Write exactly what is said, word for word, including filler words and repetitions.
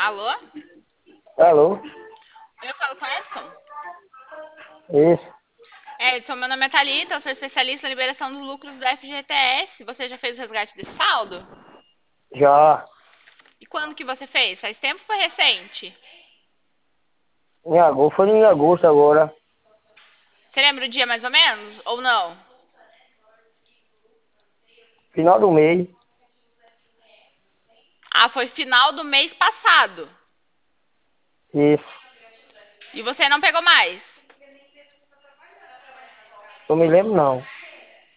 Alô? Alô? Eu falo com Edson? Isso. Edson, meu nome é Thalita, eu sou especialista em liberação dos lucros do F G T S. Você já fez o resgate desse saldo? Já. E quando que você fez? Faz tempo ou foi recente? Em agosto, foi em agosto agora. Você lembra o dia mais ou menos? Ou não? Final do mês. Ah, foi final do mês passado. Isso. E você não pegou mais? Não me lembro não.